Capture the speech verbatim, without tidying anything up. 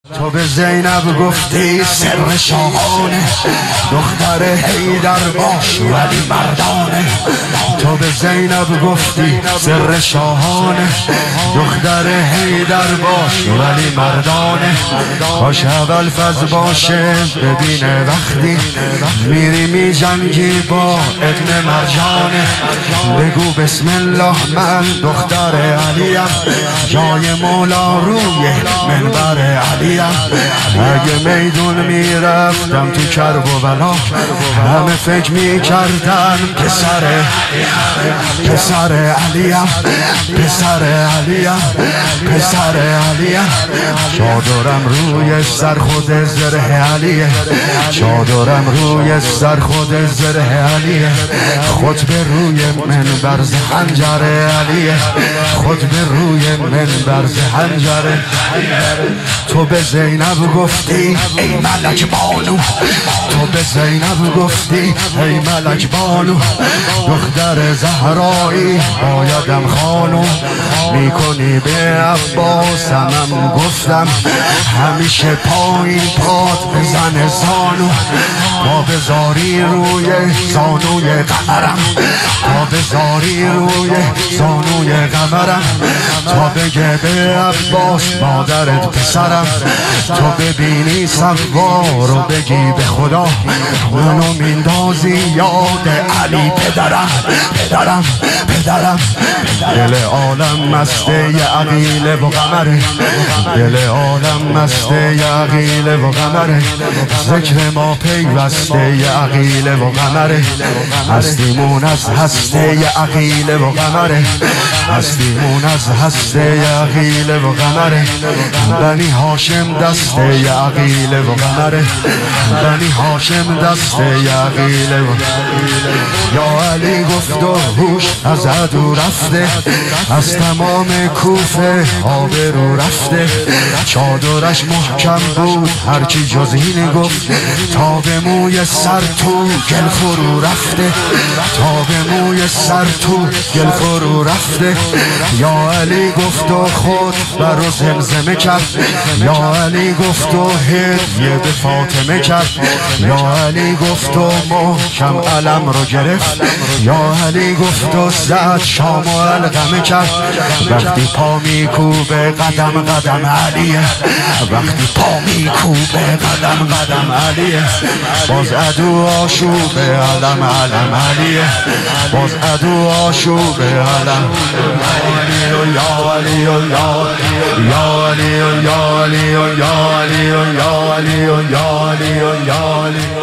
تو به زینب گفتی سر شاهانه، دختر حیدر باش ولی مردانه. تو به زینب گفتی سر شاهانه، دختر حیدر باش ولی مردانه. کاش ابوالفضل باشه ببینه وقتی میری می جنگی با ابن مرجانه. بگو بسم الله من دختر علیم، جای مولا روی منبر علیم. اگه میدون میرفتم تو کرب و بلا، همه فکر میکردن پسر پسر علیم، پسر علیم، پسر علیم. چادرم روی سر خود زره علیه، چادرم روی سر خود زره علیه. خطبه روی منبر ز حنجر علیه، خطبه روی منبر ز حنجر. تو به زینب گفتی ای ملک بانو، تو به زینب گفتی ای ملک بانو. دختر زهرایی بایدم خانو، میکنی به عباسم گفتم همیشه پایین پات بزن زانو. تا بذاری روی زانوی قمرم، تا بذاری روی زانوی قمرم. تا بگه به عباس مادرت پسرم، تو ببینی سوار و بگی به خدا منو میندازی یاد علی پدرم، پدرم، پدرم. دل عالم مسته عقیله و قمره، دل عالم مسته عقیله و قمره. ذکر ما پیوسته عقیله و قمره، هستیمون از هسته عقیله و قمره، هستیمون از هسته عقیله و قمره. بنی هاشم دسته عقیله و قمره، بنی هاشم دسته عقیله و یا علی گفت و هوش از عدو رفته، از تمام کوفه آبرو رفته. چادرش محکم بود هرچی جز این گفت، تا به موی سر تو گل فرو رفته، تا به موی سر تو گل فرو رفته. یا علی گفت و خود برو زمزمه کرد، یا علی گفت و هدیه به فاطمه کرد. یا علی گفت و محکم علم رو گرفت، یا علی گفت و زد شام و علقمه کرد. وقتی پا میکوبه قدم قدم علیه، وقتی پا میکوبه قدم قدم علیه. باز عدو آشوب علم علم علیه، باز عدو آشوب علم. یا علی یا علی یا علی یا علی یا علی یا علی یا علی یا علی یا علی.